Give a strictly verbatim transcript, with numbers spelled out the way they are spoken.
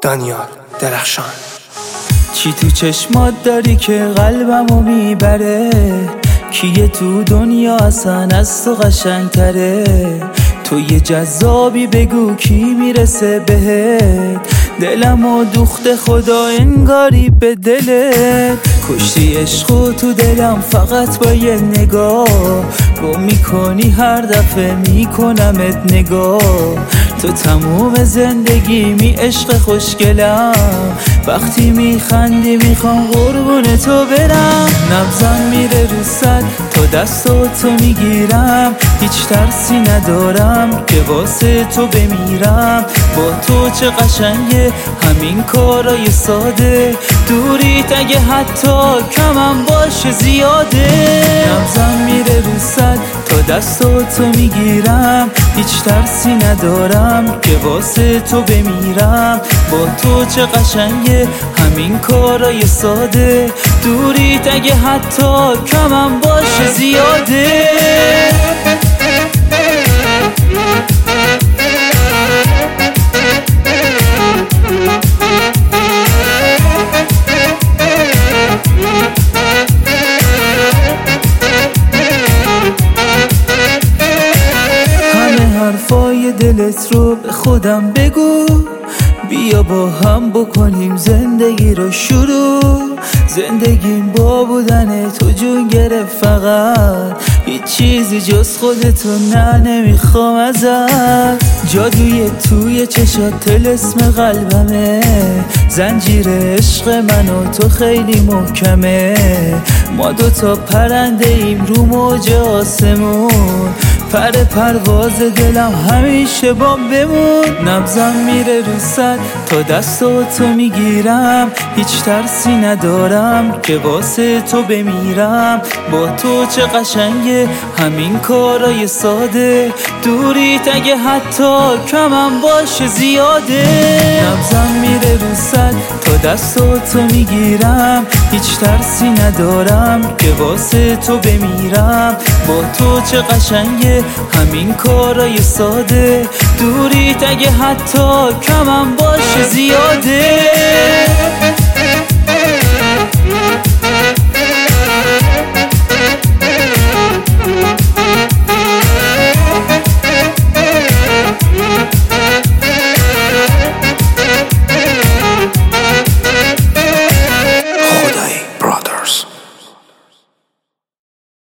دانیال درخشان. چی تو چشمات داری که قلبمو میبره؟ کیه تو دنیا اصلا از تو قشنگتره؟ تو یه جذابی بگو کی میرسه بهت؟ دلمو دوخته خدا انگاری به دلت. کشتی عشقو تو دلم فقط با یه نگاه، گم میکنی هر دفعه میکنمت نگاه. تو تموم زندگیمی عشق خوشگلم، وقتی میخندی میخوام قربون تو برم. نبضم میره رو صد تا دستو تو میگیرم، هیچ ترسی ندارم که واسه تو بمیرم. با تو چه قشنگه همین کارای ساده، دوریت اگه حتی کمم باشه زیاده. نبضم میره رو صد تا دستو تو میگیرم، هیچ ترسی ندارم که واسه تو بمیرم. با تو چه قشنگه همین کارای ساده، دوریت اگه حتی کمم باشه زیاده. حرفای دلت رو به خودم بگو، بیا با هم بکنیم زندگی رو شروع. زندگیم با بودن تو جون گرفت، فقط هیچ چیزی جز خودتو نه نمیخوام ازت. جادوی توی چشات طلسم قلبمه، زنجیر عشق من و تو خیلی محکمه. ما دوتا پرنده ایم رو موج آسمون، پر پرواز دلم همیشه با بمون. نبضم میره رو صد تا دستو تو میگیرم، هیچ ترسی ندارم که واسه تو بمیرم. با تو چه قشنگه همین کارای ساده، دوریت اگه حتی کمم باشه زیاده. نبضم میره رو صد تا دستو تو میگیرم، هیچ ترسی ندارم که واسه تو بمیرم. با تو چه قشنگه همین کارای ساده، دوریت اگه حتی کمم باشه زیاده.